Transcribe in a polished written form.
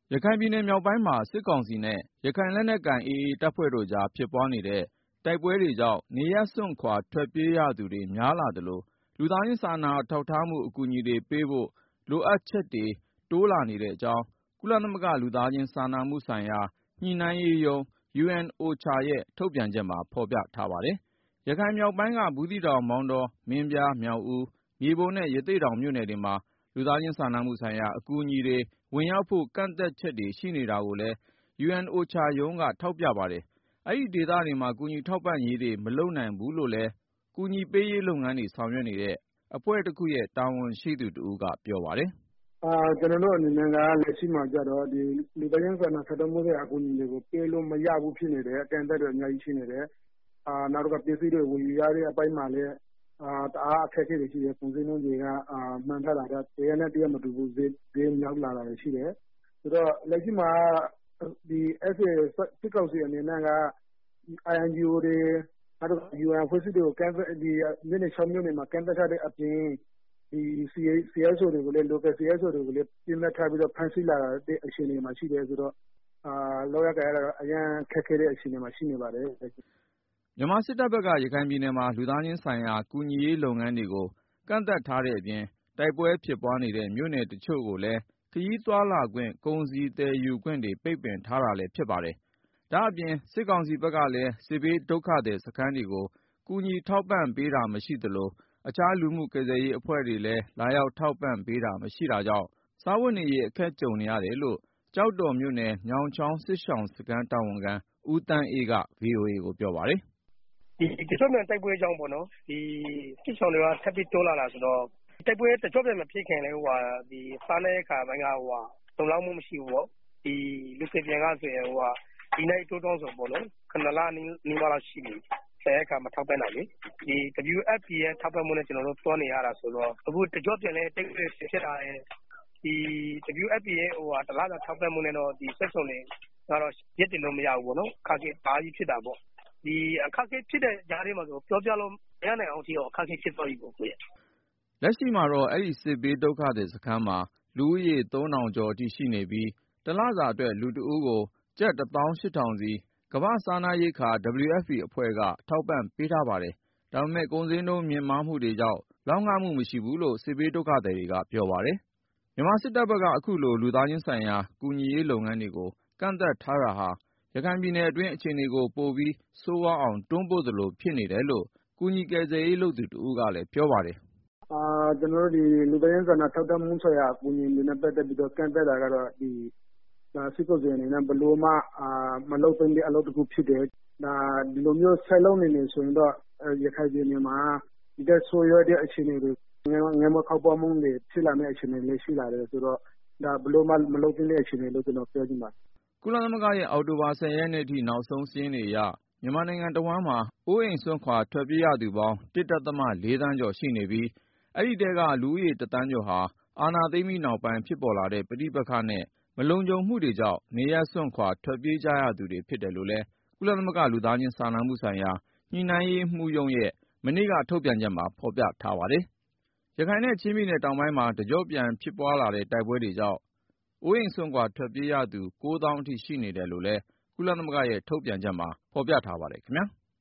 ရခိုင်ပြည်နယ်မြောက်ပိုင်းမှာ စစ်ကောင်စီနဲ့ ရခိုင်လက်နက်ကိုင် AA တပ်ဖွဲ့တို့ကြား ဖြစ်ပွားနေတဲ့ တိုက်ပွဲတွေကြောင့် နေရပ်စွန့်ခွာ ထွက်ပြေးရသူတွေ များလာသလို လူသားချင်းစာနာထောက်ထားမှု အကူအညီတွေပေးဖို့ လိုအပ်ချက်တွေ တိုးလာနေတဲ့အကြောင်း ကုလသမဂ္ဂ လူသားချင်းစာနာမှုဆိုင်ရာ ညှိနှိုင်းရေးရုံး UNOCHA ရဲ့ ထုတ်ပြန်ချက်မှာ ဖော်ပြထားပါတယ်။ ရခိုင်မြောက်ပိုင်းက ဘူးသီးတောင်၊ မောင်တော၊ မင်းပြား၊ မြောက်ဦး၊ မြေပုံနဲ့ ရသေ့တောင်မြို့နယ်တွေမှာ လူသားချင်းစာနာမှုဆိုင်ရာ အကူအညီတွေ ဝင်ရောက်ဖို့ ကန့်သတ်ချက်တွေ ရှိနေတာကိုလည်း UNOCHA ရုံးက ထောက်ပြပါတယ်။ အဲဒီဒေသတွေမှာ ကူညီထောက်ပံ့ရေးတွေ မလုပ်နိုင်ဘူးလို့လည်း ကူညီပေးရေးလုပ်ငန်းတွေ ဆောင်ရွက်နေတဲ့ အဖွဲ့တခုရဲ့ တာဝန်ရှိသူတဦးက ပြောပါတယ်။ “ကျနော်တို့အနေနဲ့က လက်ရှိမှာကျတော့ လူသားချင်းစာနာထောက်ထားမှုဆိုင်ရာ အကူအညီတွေကို ပေးလို့မရဘူးဖြစ်နေတယ်။ အကန့်အသတ်တွေ အများကြီးရှိနေတယ်။ နောက်တခါ ပစ္စည်းတွေ ဝယ်ယူရတဲ့အပိုင်းမှာလည်း တအားအခက်အခဲတွေရှိတယ်။ ကုန်ဈေးနှုန်းတွေက မှန်းထားတာထက် တရက်နဲ့တရက်မတူဘူး ဈေးမြောက်လာတာတွေရှိတယ်။ ဆိုတော့ လက်ရှိမှာ စစ်ကောင်စီအနေနဲ့က INGO တွေ နောက် UN အဖွဲ့အစည်းတွေကို မြို့နယ် 6 မြို့နယ်မှာ ကန့်သတ်ထားတဲ့အပြင် CSO တွေကိုလည်း ပစ်မှတ်ထားပြီးတော့ ဖမ်းဆီးလာတဲ့အခြေအနေမှာရှိတယ်ဆိုတော့ လုပ်ရကိုင်ရတာ အရမ်းခက်ခဲတဲ့အခြေအနေမှာ ရှိနေပါတယ်။ ” မြန်မာစစ်တပ်ဘက်က ရခိုင်ပြည်နယ်မှာ လူသားချင်းဆိုင်ရာ ကူညီရေးလုပ်ငန်းတွေကို ကန့်သတ်ထားတဲ့အပြင် တိုက်ပွဲဖြစ်ပွားနေတဲ့ မြို့နယ်တချို့ကိုလည်း ခရီးသွားလာခွင့် ကုန်စည်သယ်ယူခွင့်တွေ ပိတ်ပင်ထားတာလည်း ဖြစ်ပါတယ်။ ဒါ့အပြင် စစ်ကောင်စီဘက်ကလည်း စစ်ဘေးဒုက္ခသည်စခန်းတွေကို ကူညီထောက်ပံ့ပေးတာမရှိသလို အခြားလူမှုကယ်ဆယ်ရေးအဖွဲ့တွေလည်း လာရောက်ထောက်ပံ့ပေးတာ မရှိတာကြောင့် စားဝတ်နေရေး အခက်ကြုံနေရတယ်လို့ ကျောက်တော်မြို့နယ် ညောင်ချောင်းစစ်ရှောင်စခန်း တာဝန်ခံ ဦးသန်းအေးက ဗွီအိုအေကို ပြောပါတယ်။ “တကျော့ပြန်တိုက်ပွဲကြောင့် စစ်ရှောင်တွေက ထပ်ပြီးတိုးလာတာဆိုတော့ တိုက်ပွဲတကျော့ပြန်မဖြစ်ခင်ကတည်းက စားနပ်ရိက္ခာပိုင်းက လုံလောက်မှုမရှိဘူးပေါ့။ လူကယ်ပြန်ကဆိုရင် ဒီနေ့အတိုးဆိုရင် 7 လနီးပါးလောက်ရှိပြီ ဆန်ရိက္ခာမထောက်ပံ့တာလေ။ WFP ရဲ့ ထောက်ပံ့မှုနဲ့ ကျနော်တို့ သွားနေရတာဆိုတော့ အခုတကျော့ပြန်လည်း တိုက်ပွဲတွေဖြစ်လာတယ်။ WFP ရဲ့ တလစာထောက်ပံ့မှုနဲ့တော့ စစ်ရှောင်တွေကတော့ ရပ်တည်လို့မရဘူးပေါ့နော်။ အခက်အခဲတအားကြီးဖြစ်တာပေါ့။ ဒီအခက်အခဲဖြစ်တဲ့ကြားထဲမှာ ပြောပြလို့မရနိုင်အောင်အထိ အခက်အခဲဖြစ်သွားပြီပေါ့။ ” လက်ရှိမှာတော့ အဲဒီစစ်ဘေးဒုက္ခသည်စခန်းမှာ လူဦးရေ 3,000 ကျော်အထိရှိနေပြီး တလစာအတွက် လူတဦးကို ကျပ် 1၈,၀၀၀ စီ ကမ္ဘာ့စားနပ်ရိက္ခာ WFP အဖွဲ့က ထောက်ပံ့ပေးထားပါတယ်။ ဒါပေမယ့် ကုန်ဈေးနှုန်းမြင့်မားမှုတွေကြောင့် လောက်ငမှုမရှိဘူးလို့ စစ်ဘေးဒုက္ခသည်တွေက ပြောပါတယ်။ မြန်မာစစ်တပ်ဘက်က အခုလို လူသားချင်းဆိုင်ရာ ကူညီရေးလုပ်ငန်းတွေကို ကန့်သတ်ထားတာဟာ ရခိုင်ပြည်နယ်တွင်း အခြေအနေကို ပိုပြီးဆိုးရွားအောင် တွန်းပို့သလို ဖြစ်နေတယ်လို့ ကူညီကယ်ဆယ်ရေးလုပ်သူတဦးကလည်း ပြောပါတယ်။ “ကျနော်တို့ လူသားချင်းစာနာထောက်ထားမှုဆိုင်ရာ အကူအညီတွေနဲ့ ပတ်သတ်ပြီးတော့ ကန့်သတ်တာကတော့ စစ်ကောင်စီအနေနဲ့ ဘယ်လိုမှ မလုပ်သင့်တဲ့ အလုပ်တခုဖြစ်တယ်။ ဒီလိုမျိုးဆက်လုပ်နေမယ်ဆိုရင်တော့ ရခိုင်ပြည်နယ်မှာ ဒီထက်ဆိုးရွားတဲ့အခြေအနေတွေ ငတ်မွတ်ခေါင်းပါးမှုတွေ ဖြစ်လာမယ့်အခြေအနေလည်း ရှိလာတယ်ဆိုတော့ ဒါဘယ်လိုမှ မလုပ်သင့်တဲ့အခြေအနေလို့ ကျနော်ပြောချင်ပါတယ်။ ” ကုလသမဂ္ဂရဲ့ အောက်တိုဘာ ၁၀ ရက်နေ့အထိ နောက်ဆုံးစာရင်းတွေအရ မြန်မာနိုင်ငံတဝန်းမှာ အိုးအိမ်စွန့်ခွာ ထွက်ပြေးရသူပေါင်း ၁.၄ သန်းကျော်ရှိနေပြီး အဲဒီထဲက လူဦးရေ ၁ သန်းကျော်ဟာ အာဏာသိမ်းပြီးနောက်ပိုင်း ဖြစ်ပေါ်လာတဲ့ ပဋိပက္ခနဲ့ မလုံခြုံမှုတွေကြောင့် နေရပ်စွန့်ခွာ ထွက်ပြေးကြရသူတွေ ဖြစ်တယ်လို့လည်း ကုလသမဂ္ဂ လူသားချင်းစာနာမှုဆိုင်ရာ ညှိနှိုင်းရေးရုံးရဲ့ မနေ့က ထုတ်ပြန်ချက်မှာ ဖော်ပြထားပါတယ်။ ရခိုင်နဲ့ ချင်းပြည်နယ်တောင်ပိုင်းမှာ တကျော့ပြန်ဖြစ်ပွားလာတဲ့ တိုက်ပွဲတွေကြောင့် အိုးအိမ်စွန့်ခွာ ထွက်ပြေးရသူ ၉ သောင်းအထိ ရှိနေတယ်လို့လည်း ကုလသမဂ္ဂရဲ့ ထုတ်ပြန်ချက်မှာ ဖော်ပြထားပါတယ်ခင်ဗျာ။